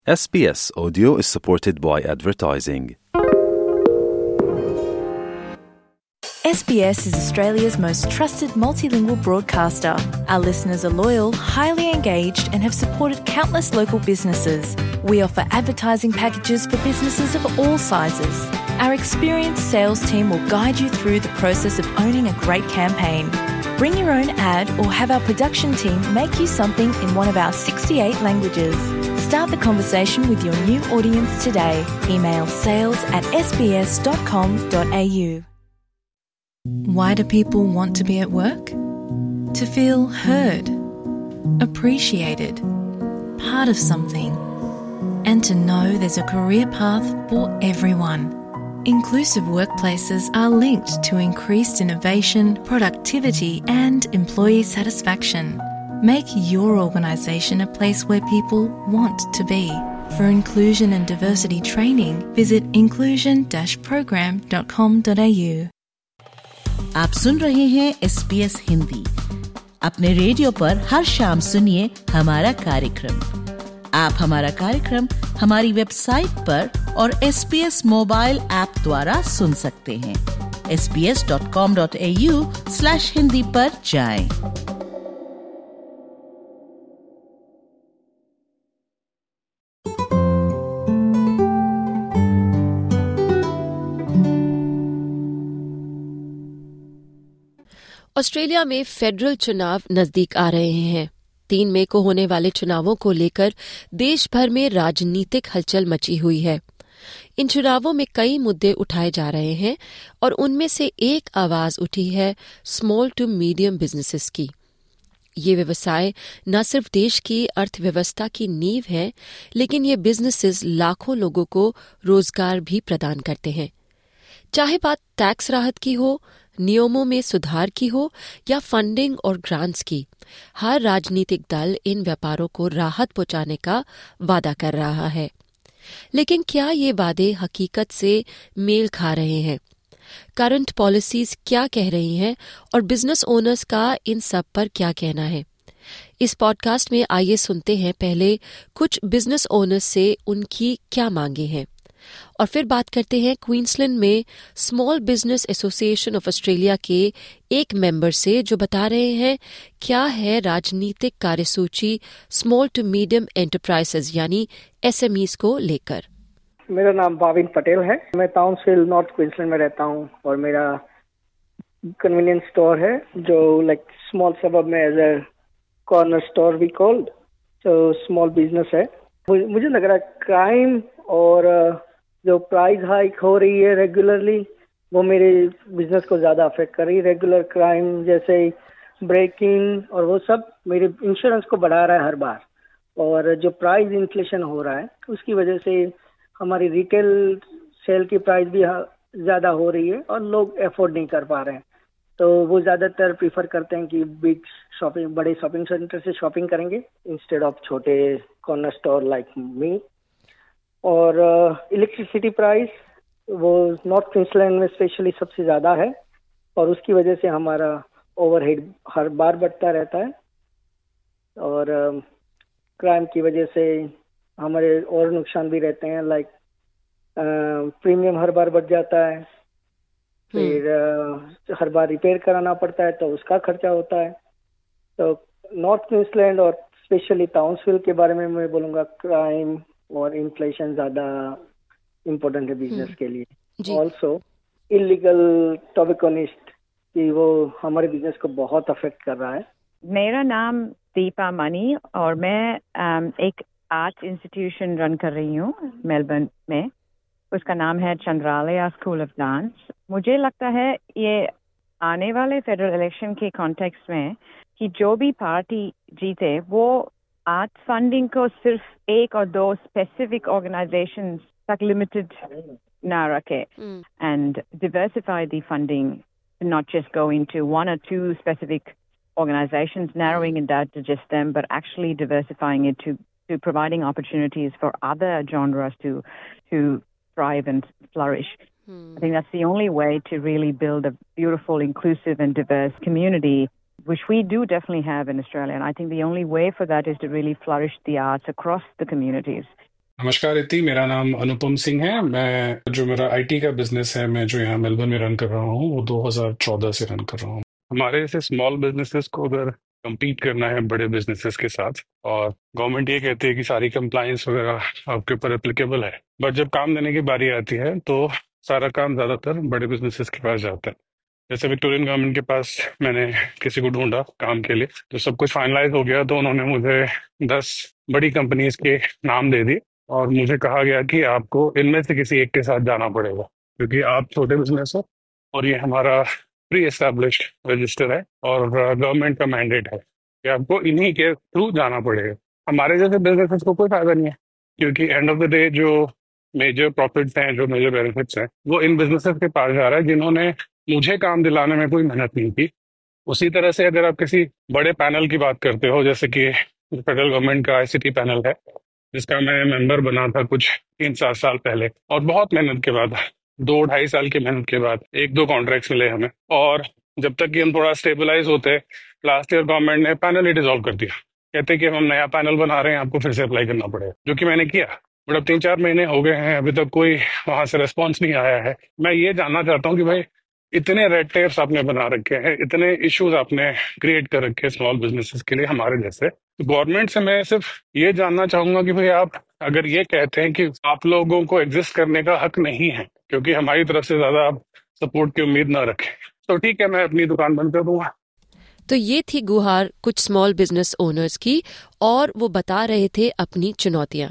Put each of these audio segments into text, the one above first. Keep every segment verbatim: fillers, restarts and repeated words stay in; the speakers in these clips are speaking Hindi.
S B S Audio is supported by advertising. S B S is Australia's most trusted multilingual broadcaster. Our listeners are loyal, highly engaged, and have supported countless local businesses. We offer advertising packages for businesses of all sizes. Our experienced sales team will guide you through the process of owning a great campaign. Bring your own ad or have our production team make you something in one of our sixty-eight languages. Start the conversation with your new audience today. Email sales at s b s dot com dot a u. Why do people want to be at work? To feel heard, appreciated, part of something, and to know there's a career path for everyone. Inclusive workplaces are linked to increased innovation, productivity, and employee satisfaction. Make your organisation a place where people want to be. For inclusion and diversity training, visit inclusion dash program dot com dot a u. आप सुन रहे हैं एस बी एस हिंदी। अपने रेडियो पर हर शाम सुनिए हमारा कार्यक्रम। आप हमारा कार्यक्रम हमारी वेबसाइट पर और S B S mobile app द्वारा सुन सकते हैं। S B S dot com dot A U slash Hindi पर जाएं। ऑस्ट्रेलिया में फेडरल चुनाव नजदीक आ रहे हैं। तीन मई को होने वाले चुनावों को लेकर देश भर में राजनीतिक हलचल मची हुई है। इन चुनावों में कई मुद्दे उठाए जा रहे हैं और उनमें से एक आवाज उठी है स्मॉल टू मीडियम बिजनेसेस की। ये व्यवसाय न सिर्फ देश की अर्थव्यवस्था की नींव है, लेकिन ये बिजनेसेस लाखों लोगों को रोजगार भी प्रदान करते हैं। चाहे बात टैक्स राहत की हो, नियमों में सुधार की हो या फंडिंग और ग्रांट्स की, हर राजनीतिक दल इन व्यापारों को राहत पहुंचाने का वादा कर रहा है। लेकिन क्या ये वादे हकीकत से मेल खा रहे हैं? करंट पॉलिसीज क्या कह रही हैं और बिजनेस ओनर्स का इन सब पर क्या कहना है? इस पॉडकास्ट में आइए सुनते हैं पहले कुछ बिजनेस ओनर्स से उनकी क्या मांगे हैं, और फिर बात करते हैं क्वींसलैंड में small business association of Australia के एक मेंबर से, जो बता रहे हैं क्या है राजनीतिक कार्यसूची स्मॉल टू मीडियम एंटरप्राइजेज यानी एस एम ईज़ को लेकर। मेरा नाम भाविन पटेल है। मैं टाउनसविल नॉर्थ क्वींसलैंड में रहता हूँ और मेरा कन्वीनियंस स्टोर है जो लाइक स्मॉल सबब में एज ए कॉर्नर स्टोर भी कॉल्ड, तो स्मॉल बिजनेस है। मुझे लग रहा है क्राइम और जो प्राइस हाइक हो रही है रेगुलरली, वो मेरे बिजनेस को ज़्यादा अफेक्ट कर रही है। रेगुलर क्राइम जैसे ब्रेकिंग और वो सब मेरे इंश्योरेंस को बढ़ा रहा है हर बार, और जो प्राइस इन्फ्लेशन हो रहा है उसकी वजह से हमारी रिटेल सेल की प्राइस भी ज़्यादा हो रही है और लोग अफोर्ड नहीं कर पा रहे हैं। तो वो ज़्यादातर प्रीफर करते हैं कि बिग शॉपिंग, बड़े शॉपिंग सेंटर से शॉपिंग करेंगे इंस्टेड ऑफ छोटे कॉर्नर स्टोर लाइक मी। और इलेक्ट्रिसिटी uh, प्राइस वो नॉर्थ क्वींसलैंड में स्पेशली सबसे ज़्यादा है और उसकी वजह से हमारा ओवरहेड हर बार बढ़ता रहता है, और क्राइम uh, की वजह से हमारे और नुकसान भी रहते हैं, लाइक प्रीमियम हर बार बढ़ जाता है, फिर uh, हर बार रिपेयर कराना पड़ता है तो उसका खर्चा होता है। तो नॉर्थ क्वींसलैंड और स्पेशली टाउनसविल के बारे में मैं बोलूँगा क्राइम और इन्फ्लेशन ज़्यादा इम्पोर्टेंट है बिजनेस के लिए। ऑल्सो इलीगल टोबैकोनिस्ट कि वो हमारे बिजनेस को बहुत अफेक्ट कर रहा है। मेरा नाम दीपा मनी और मैं um, एक आर्ट इंस्टीट्यूशन रन कर रही हूँ मेलबर्न में। उसका नाम है चंद्रालया स्कूल ऑफ डांस। मुझे लगता है ये आने वाले फेडरल इलेक्शन के कॉन्टेक्स्ट में कि जो भी पार्टी जीते वो आर्ट फंडिंग को सिर्फ एक और दो स्पेसिफिक ऑर्गेनाइजेशंस तक लिमिटेड ना रखे, and diversify the funding, not just go into one or two specific organizations, narrowing it down to just them, but actually diversifying it to, to providing opportunities for other genres to to thrive and flourish. Hmm. I think that's the only way to really build a beautiful, inclusive and diverse community, which we do definitely have in Australia. And I think the only way for that is to really flourish the arts across the communities. नमस्कार इति, मेरा नाम अनुपम सिंह है। मैं जो मेरा आईटी का बिजनेस है, मैं जो यहाँ मेलबर्न में रन कर रहा हूँ, वो दो हज़ार चौदह से रन कर रहा हूँ। हमारे जैसे स्मॉल बिजनेसेस को अगर compete करना है बड़े बिजनेसेस के साथ, और गवर्नमेंट ये कहती है कि सारी कंप्लायंस वगैरह आपके ऊपर एप्लीकेबल है, बट जब काम देने की बारी आती है तो सारा काम ज्यादातर बड़े बिजनेसेस के पास जाता है। जैसे विक्टोरियन गवर्नमेंट के पास मैंने किसी को ढूंढा काम के लिए, तो सब कुछ फाइनलाइज हो गया, तो उन्होंने मुझे दस बड़ी कंपनीज के नाम दे दिए और मुझे कहा गया कि आपको इनमें से किसी एक के साथ जाना पड़ेगा, क्योंकि आप छोटे बिजनेस हो और ये हमारा प्री एस्टैब्लिश्ड रजिस्टर है और गवर्नमेंट का मैंडेट है कि आपको इन्हीं के थ्रू जाना पड़ेगा। हमारे जैसे बिजनेसेस को कोई फायदा नहीं है, क्योंकि एंड ऑफ द डे जो मेजर प्रॉफिट्स हैं, जो मेजर बेनिफिट्स हैं, वो इन बिजनेसेस के पास जा रहा है जिन्होंने मुझे काम दिलाने में कोई मेहनत नहीं की। उसी तरह से अगर आप किसी बड़े पैनल की बात करते हो, जैसे कि फेडरल गवर्नमेंट का आईसीटी पैनल है, जिसका मैं मेंबर बना था कुछ तीन चार साल पहले, और बहुत मेहनत के बाद, दो ढाई साल की मेहनत के बाद एक दो कॉन्ट्रैक्ट्स मिले हमें, और जब तक कि हम थोड़ा स्टेबलाइज होते, लास्ट ईयर गवर्नमेंट ने पैनल ही डिसॉल्व कर दिया, कहते कि हम नया पैनल बना रहे हैं, आपको फिर से अप्लाई करना पड़ेगा, जो कि मैंने किया। बट अब तीन चार महीने हो गए हैं, अभी तक कोई वहां से रिस्पॉन्स नहीं आया है। मैं ये जानना चाहता हूँ कि भाई इतने रेड टेप्स आपने बना रखे हैं, इतने इश्यूज आपने क्रिएट कर रखे हैं स्मॉल बिजनेसेस के लिए हमारे जैसे, गवर्नमेंट से मैं सिर्फ ये जानना चाहूंगा कि भाई आप अगर ये कहते हैं कि आप लोगों को एग्जिस्ट करने का हक नहीं है क्योंकि हमारी तरफ से ज्यादा आप सपोर्ट की उम्मीद ना रखें, तो ठीक है, मैं अपनी दुकान बंद कर दूंगा। तो ये थी गुहार कुछ स्मॉल बिजनेस ओनर्स की, और वो बता रहे थे अपनी चुनौतियां।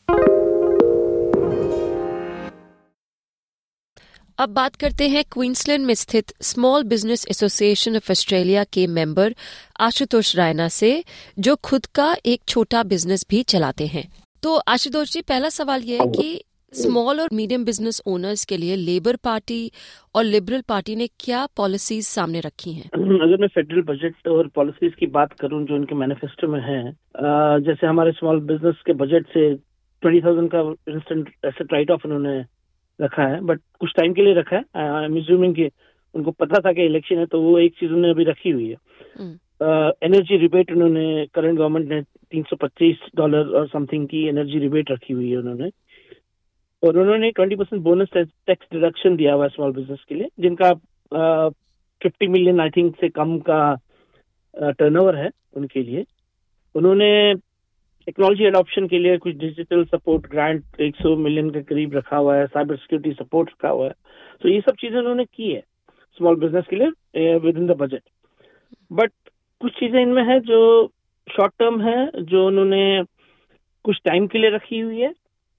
अब बात करते हैं क्वींसलैंड में स्थित small business association of Australia के मेंबर आशुतोष रायना से, जो खुद का एक छोटा बिजनेस भी चलाते हैं। तो आशुतोष जी, पहला सवाल ये है कि स्मॉल और मीडियम बिजनेस ओनर्स के लिए लेबर पार्टी और लिबरल पार्टी ने क्या पॉलिसीज सामने रखी हैं? अगर मैं फेडरल बजट और पॉलिसीज की बात करूं जो उनके मैनिफेस्टो में है, जैसे हमारे स्मॉल बिजनेस के बजट से ट्वेंटी थाउजेंड का इंस्टेंट एसेट राइट ऑफ उन्होंने रखा है, बट कुछ टाइम के लिए रखा है। आई एम अज्यूमिंग कि उनको पता था कि इलेक्शन है, तो वो एक चीज उन्होंने अभी रखी हुई है। एनर्जी रिबेट उन्होंने, करंट गवर्नमेंट ने तीन सौ पच्चीस डॉलर और समथिंग की एनर्जी रिबेट रखी हुई है उन्होंने, और उन्होंने twenty percent bonus tax deduction दिया हुआ है स्मॉल बिजनेस के लिए, जिनका फिफ्टी मिलियन आई थिंक से कम का टर्नओवर है उनके लिए। उन्होंने टेक्नोलॉजी एडॉप्शन के लिए कुछ डिजिटल सपोर्ट ग्रांट एक सौ मिलियन के करीब रखा हुआ है, साइबर सिक्योरिटी सपोर्ट रखा हुआ है। तो ये सब चीजें उन्होंने की है स्मॉल बिजनेस के लिए within the budget. But कुछ चीजें इनमें है जो शॉर्ट टर्म है, जो उन्होंने कुछ टाइम के लिए रखी हुई है।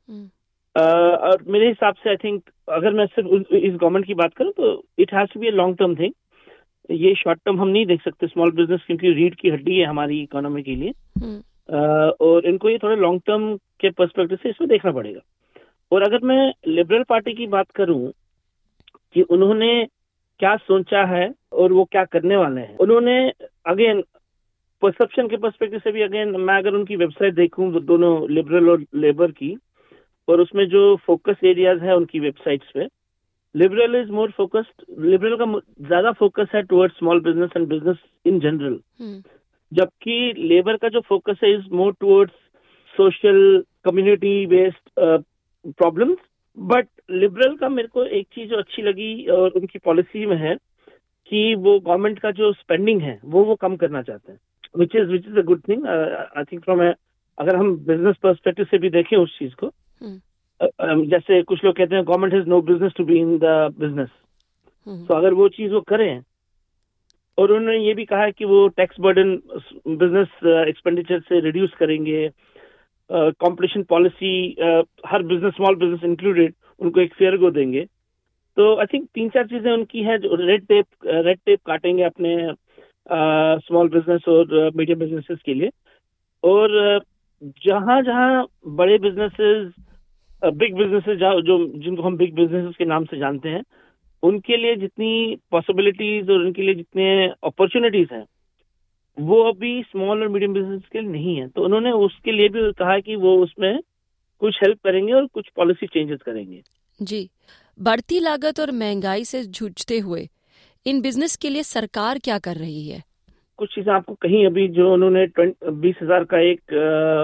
uh, और मेरे हिसाब से आई थिंक अगर मैं सिर्फ इस गवर्नमेंट की बात करूं तो it has to be a long term thing. ये शॉर्ट टर्म हम नहीं देख सकते स्मॉल बिजनेस, क्योंकि रीढ़ की हड्डी है हमारी इकोनॉमी के लिए। Uh, और इनको ये थोड़े लॉन्ग टर्म के पर्सपेक्टिव से इसमें देखना पड़ेगा। और अगर मैं लिबरल पार्टी की बात करूं कि उन्होंने क्या सोचा है और वो क्या करने वाले हैं, उन्होंने अगेन परसेप्शन के पर्सपेक्टिव से भी, अगेन मैं अगर उनकी वेबसाइट देखूं दोनों लिबरल और लेबर की, और उसमें जो फोकस एरियाज है उनकी वेबसाइट्स पे, Liberal is more focused, Liberal का ज्यादा फोकस है towards small business and business in general, जबकि लेबर का जो फोकस है is more towards social community based problems. But Liberal का मेरे को एक चीज जो अच्छी लगी और उनकी पॉलिसी में है कि वो गवर्नमेंट का जो स्पेंडिंग है वो वो कम करना चाहते हैं, which is which is a good thing. I think from अगर हम बिजनेस पर्सपेक्टिव से भी देखें उस चीज को, hmm. uh, जैसे कुछ लोग कहते हैं government has no business to be in the business, तो अगर वो चीज वो करें, और उन्होंने ये भी कहा है कि वो टैक्स बर्डन बिजनेस एक्सपेंडिचर से रिड्यूस करेंगे, कंपटीशन पॉलिसी हर बिजनेस स्मॉल बिजनेस इंक्लूडेड उनको एक फेयर गो देंगे। तो आई थिंक तीन चार चीजें उनकी है जो रेड टेप रेड टेप काटेंगे अपने स्मॉल uh, बिजनेस और मीडियम uh, बिजनेसेस के लिए। और uh, जहां जहां बड़े बिजनेसेस बिग बिजनेसेस जो जिनको हम बिग बिजनेसेस के नाम से जानते हैं, उनके लिए जितनी पॉसिबिलिटीज और उनके लिए जितने अपॉर्चुनिटीज हैं वो अभी स्मॉल और मीडियम बिजनेस के लिए नहीं है। तो उन्होंने उसके लिए भी कहा कि वो उसमें कुछ हेल्प करेंगे और कुछ पॉलिसी चेंजेस करेंगे। जी, बढ़ती लागत और महंगाई से जूझते हुए इन बिजनेस के लिए सरकार क्या कर रही है? कुछ चीजें आपको कहीं अभी जो उन्होंने बीस हजार का एक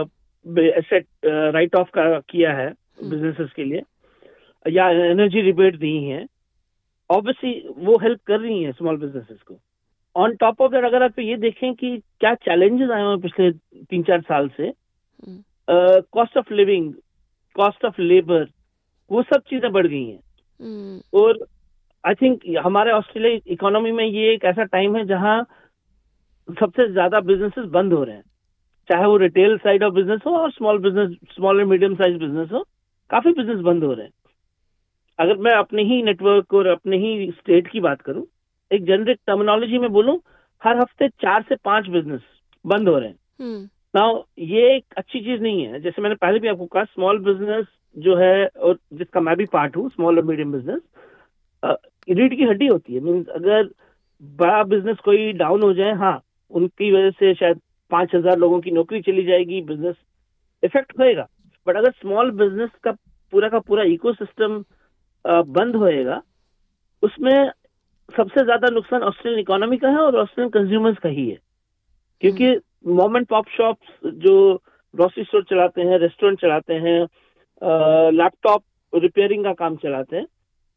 एसेट राइट ऑफ का किया है बिजनेसेस के लिए, या एनर्जी रिबेट दी है, ऑब्वियसली वो हेल्प कर रही हैं स्मॉल बिजनेसेस को। ऑन टॉप ऑफ दैट अगर आप ये देखें कि क्या चैलेंजेस आए हैं पिछले तीन चार साल से, cost of living, cost of labour, वो सब चीजें बढ़ गई हैं। hmm. और आई थिंक हमारे ऑस्ट्रेलिया इकोनॉमी में ये एक ऐसा टाइम है जहां सबसे ज्यादा बिजनेसेस बंद हो रहे हैं, चाहे वो रिटेल साइड ऑफ बिजनेस हो और small business, small and medium size business हो, काफी बिजनेस बंद हो रहे हैं। अगर मैं अपने ही नेटवर्क और अपने ही स्टेट की बात करूं, एक जेनरिक टर्मिनोलॉजी में बोलूं, हर हफ्ते चार से पांच बिजनेस बंद हो रहे हैं। नाउ ये एक अच्छी चीज नहीं है। जैसे मैंने पहले भी आपको कहा, स्मॉल बिजनेस जो है, और जिसका मैं भी पार्ट हूँ, स्मॉल और मीडियम बिजनेस, रीढ़ की हड्डी होती है। मीन्स अगर बड़ा बिजनेस कोई डाउन हो जाए, हाँ, उनकी वजह से शायद पांच हजार लोगों की नौकरी चली जाएगी, बिजनेस इफेक्ट होएगा। बट अगर स्मॉल बिजनेस का पूरा का पूरा इकोसिस्टम बंद होएगा, उसमें सबसे ज्यादा नुकसान ऑस्ट्रेलियन इकोनॉमी का है और ऑस्ट्रेलियन कंज्यूमर्स का ही है। क्योंकि मॉम एंड पॉप शॉप्स जो ग्रोसरी स्टोर चलाते हैं, रेस्टोरेंट चलाते हैं, लैपटॉप रिपेयरिंग का काम चलाते हैं,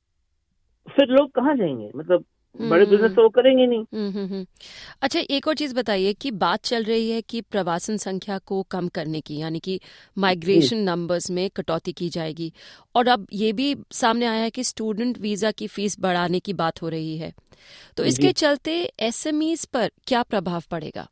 फिर लोग कहाँ जाएंगे? मतलब बड़े बिजनेस तो वो करेंगे नहीं। हम्म हम्म अच्छा, एक और चीज बताइए कि बात चल रही है कि प्रवासन संख्या को कम करने की, यानी कि माइग्रेशन नंबर्स में कटौती की जाएगी, और अब ये भी सामने आया है कि स्टूडेंट वीजा की फीस बढ़ाने की बात हो रही है। तो इसके चलते एसएमईज पर क्या प्रभाव पड़ेगा?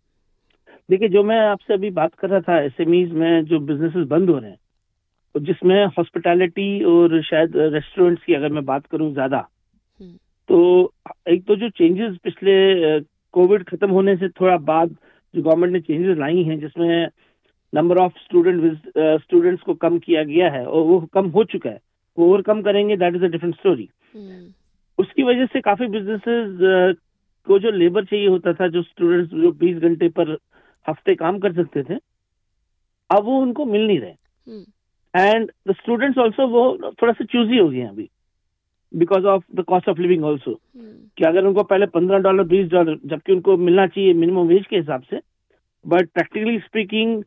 देखिए, जो मैं आपसे अभी बात कर रहा था, एसएमईज में जो बिजनेसेस बंद हो रहे हैं, जिसमें हॉस्पिटैलिटी और शायद रेस्टोरेंट्स की अगर मैं बात करूं ज्यादा, तो एक तो जो चेंजेस पिछले कोविड खत्म होने से थोड़ा बाद जो गवर्नमेंट ने चेंजेस लाई हैं, जिसमें नंबर ऑफ स्टूडेंट स्टूडेंट्स को कम किया गया है, और वो कम हो चुका है, वो और कम करेंगे, that is a different story. उसकी वजह से काफी बिजनेसेस को जो लेबर चाहिए होता था, जो स्टूडेंट्स जो बीस घंटे पर हफ्ते काम कर सकते थे, अब वो उनको मिल नहीं रहे। एंड द स्टूडेंट्स ऑल्सो वो थोड़ा सा चूजी हो गए हैं अभी, because of the cost of living also, कि अगर उनको पहले पंद्रह डॉलर बीस डॉलर जबकि उनको मिलना चाहिए मिनिमम वेज के हिसाब से, but practically speaking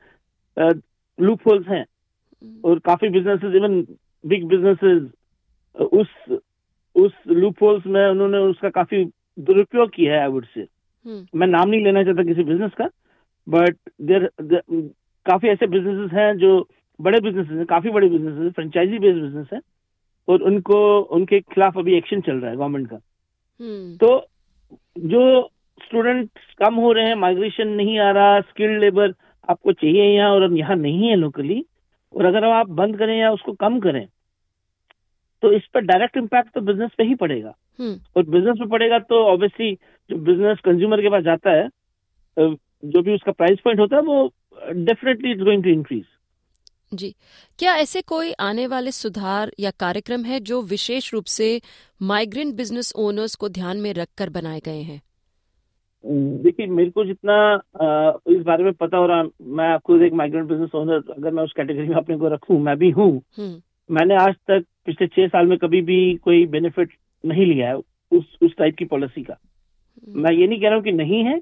loopholes हैं, और काफी बिजनेसेस, इवन बिग बिजनेसेस, उस उस लूप होल्स में उन्होंने उसका काफी दुरुपयोग किया है। आई वुड से, मैं नाम नहीं लेना चाहता किसी बिजनेस का, बट देर काफी ऐसे बिजनेसेस हैं जो बड़े बिजनेसेस हैं, काफी बड़े बिजनेसेस हैं, फ्रेंचाइजी बेस्ड बिजनेस है, और उनको उनके खिलाफ अभी एक्शन चल रहा है गवर्नमेंट का। hmm. तो जो स्टूडेंट्स कम हो रहे हैं, माइग्रेशन नहीं आ रहा, स्किल्ड लेबर आपको चाहिए यहाँ और यहाँ नहीं है लोकली, और अगर आप बंद करें या उसको कम करें, तो इस पर डायरेक्ट इम्पैक्ट तो बिजनेस पे ही पड़ेगा। hmm. और बिजनेस पे पड़ेगा तो ऑब्वियसली जो बिजनेस कंज्यूमर के पास जाता है, जो भी उसका प्राइस पॉइंट होता है, वो definitely it's going to increase. जी, क्या ऐसे कोई आने वाले सुधार या कार्यक्रम है जो विशेष रूप से माइग्रेंट बिजनेस ओनर्स को ध्यान में रखकर बनाए गए हैं? देखिए, मेरे को जितना आ, इस बारे में पता हो रहा, मैं खुद एक माइग्रेंट बिजनेस ओनर, अगर मैं उस कैटेगरी में अपने को रखूं, मैं भी हूं। मैंने आज तक पिछले छह साल में कभी भी कोई बेनिफिट नहीं लिया है उस उस टाइप की पॉलिसी का। मैं ये नहीं कह रहा हूँ कि नहीं है,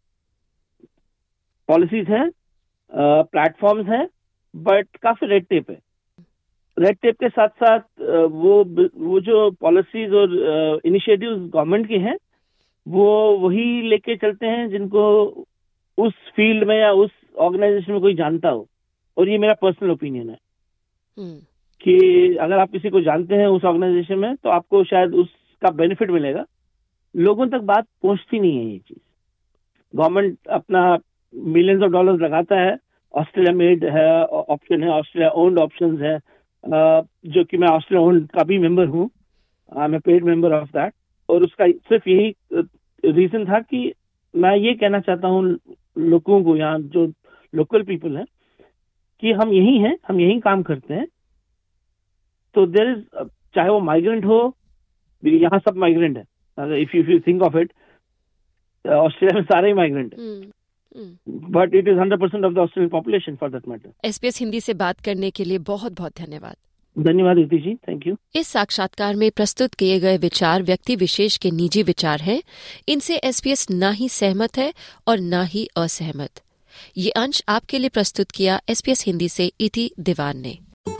पॉलिसीज है, प्लेटफॉर्म्स है, बट काफी रेड टेप है। रेड टेप के साथ साथ वो वो जो पॉलिसीज और इनिशिएटिव्स गवर्नमेंट के हैं, वो वही लेके चलते हैं जिनको उस फील्ड में या उस ऑर्गेनाइजेशन में कोई जानता हो। और ये मेरा पर्सनल ओपिनियन है hmm. कि अगर आप किसी को जानते हैं उस ऑर्गेनाइजेशन में, तो आपको शायद उसका बेनिफिट मिलेगा। लोगों तक बात पहुंचती नहीं है ये चीज। गवर्नमेंट अपना मिलियंस ऑफ डॉलर्स लगाता है, ऑस्ट्रेलिया मेड है ऑप्शन है, ऑस्ट्रेलिया ओन्ड ऑप्शंस है, जो कि मैं ऑस्ट्रेलिया ओन्ड का भी मेंबर हूँ, I am a paid member of that. और उसका सिर्फ यही रीजन था कि मैं ये कहना चाहता हूँ लोगों को, यहाँ जो लोकल पीपल हैं, कि हम यही हैं, हम यही काम करते हैं। तो देयर इज, चाहे वो माइग्रेंट हो, यहाँ सब माइग्रेंट है, if you think of it, Australia में सारे ही माइग्रेंट है, but it is hundred percent of the Australian population for that matter. S P S Hindi से बात करने के लिए बहुत बहुत धन्यवाद। धन्यवाद रीति जी, थैंक यू। इस साक्षात्कार में प्रस्तुत किए गए विचार व्यक्ति विशेष के निजी विचार हैं। इनसे एसपीएस ना ही सहमत है और ना ही असहमत। ये अंश आपके लिए प्रस्तुत किया एसबीएस हिंदी से इति दीवान ने।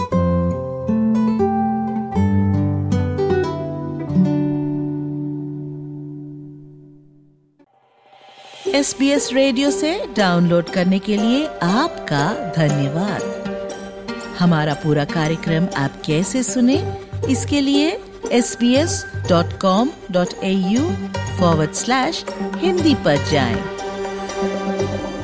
एसबीएस रेडियो से डाउनलोड करने के लिए आपका धन्यवाद। हमारा पूरा कार्यक्रम आप कैसे सुने, इसके लिए S B S dot com dot A U forward slash Hindi पर जाएं।